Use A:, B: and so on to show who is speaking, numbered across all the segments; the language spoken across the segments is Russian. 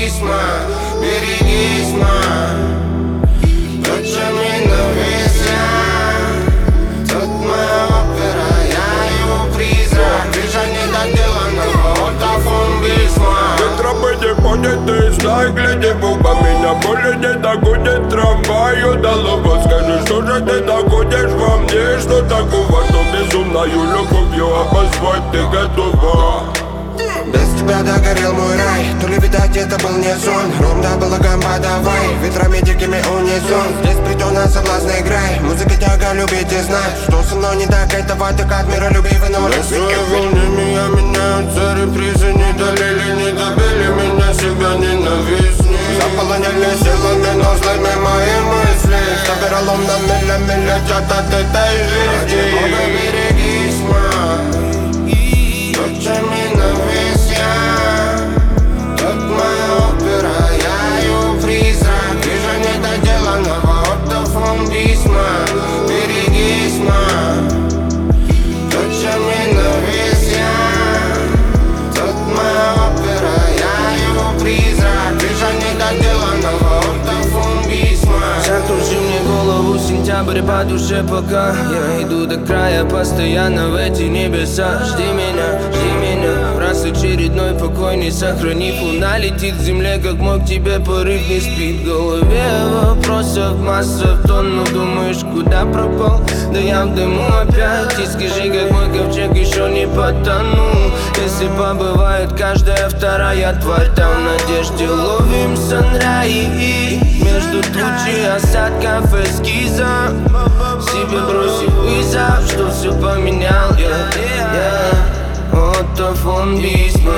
A: письма. Берегись, ма, ночами навися. Тут моя опера, я его призрак. Крыша недоделанного автофон-бисма.
B: Тропы не ходят, ты знай, гляди в оба. Меня более не догонит трамвай. Удалого, скажи, что же ты находишь во мне? Что такого, что безумною любовью обозвать ты готова?
A: Без тебя догорел мой рай. То ли, видать, это был не сон. Ром да балаган подавай, ветрами дикими унисон. Здесь придёт соблазн играй. Музыка тяга любить и знать, что со мной не так, этого так от мира любви вино. На своей волне меня меняются репризы. Не долили, не добили меня, себя ненавистни. Заполоняли силами, но злыми мои мысли. Что веролом на миля летят от этой жизни. Берегись, ма, ночами навися. Тут моя опера, я ее призрак. Крыша недоделанного автофон-бисма. Берегись, ма, ночами навися. Тут моя опера, я ее призрак. Крыша недоделанного автофон-бисма.
C: Закружи мне голову, сентябрь по душе пока. Я иду до края, постоянно в эти небеса. Жди меня, раз очередной покой не сохранив. Луна летит к земле, как мог тебе порыв не спит. В голове вопросов масса в тонну. Думаешь, куда пропал? Да я в дыму опять. И скажи, как мой ковчег еще не потонул. Если побывает каждая вторая тварь там в надежде ловим санраи. Между тучи осадков эскиза себе бросив вызов, что все поменял я. Автофон-бисма.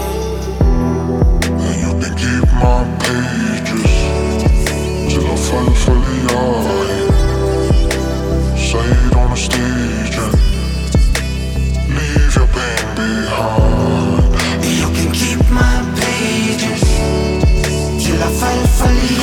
D: And you can keep my pages till I fall for the eye. Say it on the stage and leave your pain behind.
A: You can keep my pages till I fall for the